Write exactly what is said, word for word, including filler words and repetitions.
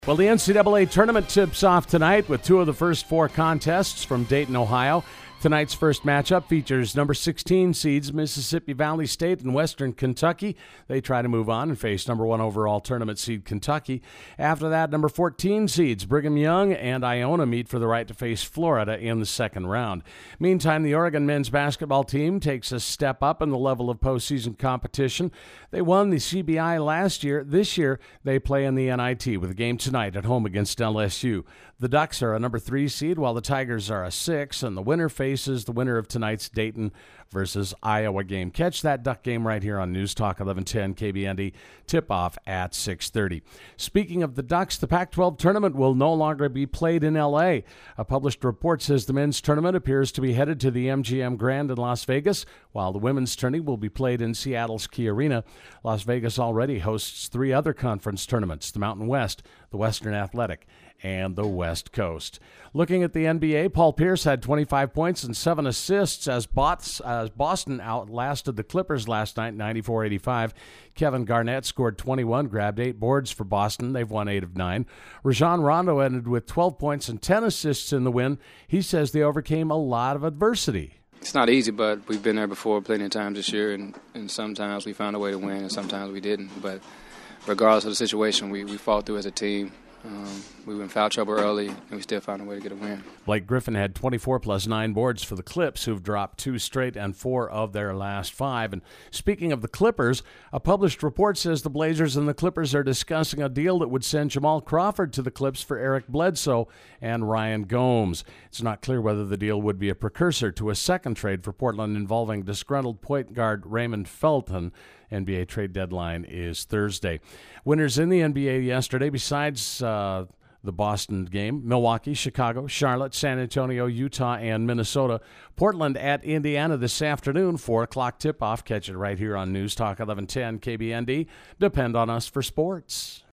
Well, the N C double A tournament tips off tonight with two of the first four contests from Dayton, Ohio. Tonight's first matchup features number sixteen seeds Mississippi Valley State and Western Kentucky. They try to move on and face number one overall tournament seed Kentucky. After that, number fourteen seeds Brigham Young and Iona meet for the right to face Florida in the second round. Meantime, the Oregon men's basketball team takes a step up in the level of postseason competition. They won the C B I last year. This year, they play in the N I T with a game tonight at home against L S U. The Ducks are a number three seed, while the Tigers are a six, and the winner faces the winner of tonight's Dayton versus Iowa game. Catch that Duck game right here on News Talk eleven ten K B N D. Tip-off at six thirty. Speaking of the Ducks, the Pac twelve tournament will no longer be played in L A. A published report says the men's tournament appears to be headed to the M G M Grand in Las Vegas, while the women's tourney will be played in Seattle's Key Arena. Las Vegas already hosts three other conference tournaments: the Mountain West, the Western Athletic, and the West Coast. Looking at the N B A, Paul Pierce had twenty-five points and seven assists as, Bots, as Boston outlasted the Clippers last night, ninety-four eighty-five. Kevin Garnett scored twenty-one, grabbed eight boards for Boston. They've won eight of nine. Rajon Rondo ended with twelve points and ten assists in the win. He says they overcame a lot of adversity. It's not easy, but we've been there before plenty of times this year, and, and sometimes we found a way to win and sometimes we didn't. But regardless of the situation, we, we fought through as a team. Um, we were in foul trouble early, and we still found a way to get a win. Blake Griffin had twenty-four plus nine boards for the Clips, who've dropped two straight and four of their last five. And speaking of the Clippers, a published report says the Blazers and the Clippers are discussing a deal that would send Jamal Crawford to the Clips for Eric Bledsoe and Ryan Gomes. It's not clear whether the deal would be a precursor to a second trade for Portland involving disgruntled point guard Raymond Felton. N B A trade deadline is Thursday. Winners in the N B A yesterday, besides uh, the Boston game: Milwaukee, Chicago, Charlotte, San Antonio, Utah, and Minnesota. Portland at Indiana this afternoon, four o'clock tip-off. Catch it right here on News Talk eleven ten K B N D. Depend on us for sports.